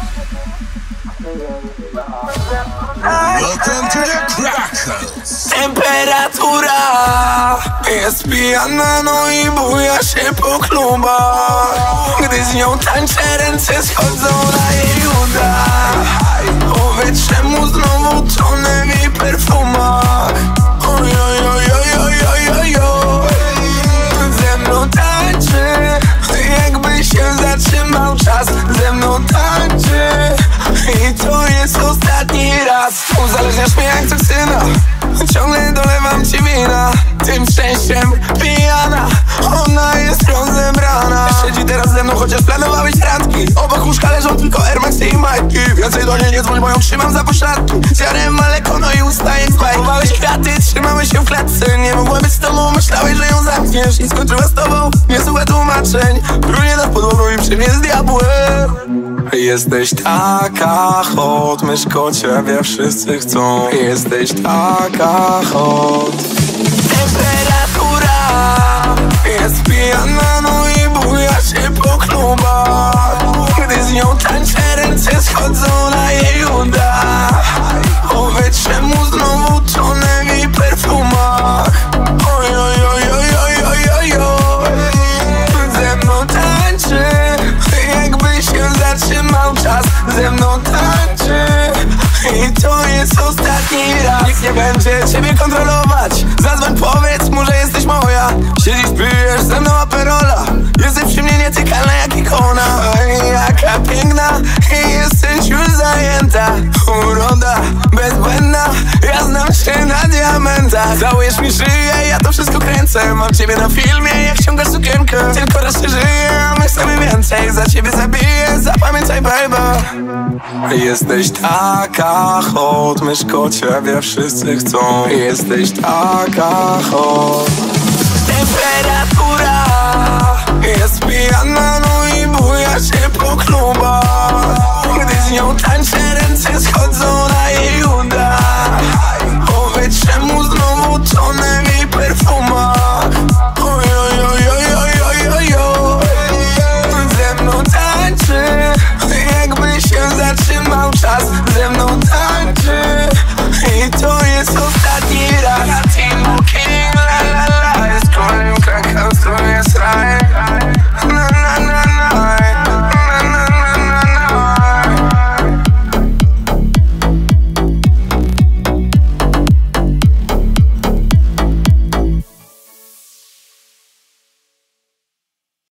Welcome to the Crackers. Temperatura jest pijana, no i buja się po klubach. Gdy z nią tańczę, ręce schodzą na jej uda. Powiedz, czemu znowu tonę w jej perfumach. Oj, oj, oj, oj, oj, oj, oj, oj. Ze mną tańczy, jakby się zatrzymał czas. Ze mną tańczy i to jest ostatni raz. Uzależniasz mnie jak toksyna, ciągle dolewam ci wina. Tym szczęściem pijana, ona jest rozebrana. Siedzi teraz ze mną, chociaż planowałeś randki. Obok łóżka leżą tylko Air Maxy i majtki. Więcej do niej nie dzwoń, bo ją trzymam za poszatki. Zjarem maleko, no i ustaje z bajki. Chowałeś kwiaty, trzymałeś się w klatce. Nie mogłem być z tobą, myślałeś, że ją zamkniesz. I skończyła z tobą, nie słuchaj tłumaczeń. Brunie nad podłogą i przy mnie z diabłem. Jesteś taka hot, myszko, ciebie wszyscy chcą. Jesteś taka hot. Temperatura jest pijana, no i buja się po klubach. Gdy z nią tańczę, ręce schodzą na jej uda. Powiedz, czemu znowu tonę w jej perfumach. Oj, oj, oj, oj, oj, oj, oj, oj. Ze mną tańczy, jakby się zatrzymał czas. Ze mną tańczy i to jest ostatni raz. Nikt nie będzie ciebie kontrolować. Zadzwoń, powiedz mu, że jesteś moja. Siedzisz, pijesz ze mną aperola. Jesteś przy mnie nietykalna jak ikona. Oj, jaka piękna i jesteś już zajęta. Uroda bezbłędna, ja znam cię na diamentach. Całujesz mi szyję, ja to wszystko kręcę. Mam ciebie na filmie, jak ściągasz sukienkę. Tylko raz się żyje, a my chcemy więcej. Za ciebie zabiję, zapamiętaj baby. Jesteś taka hot, myszko, ciebie wszyscy chcą. Jesteś taka hot. Temperatura jest pijana, no i buja się po klubach. Gdy z nią tańczę, ręce schodzą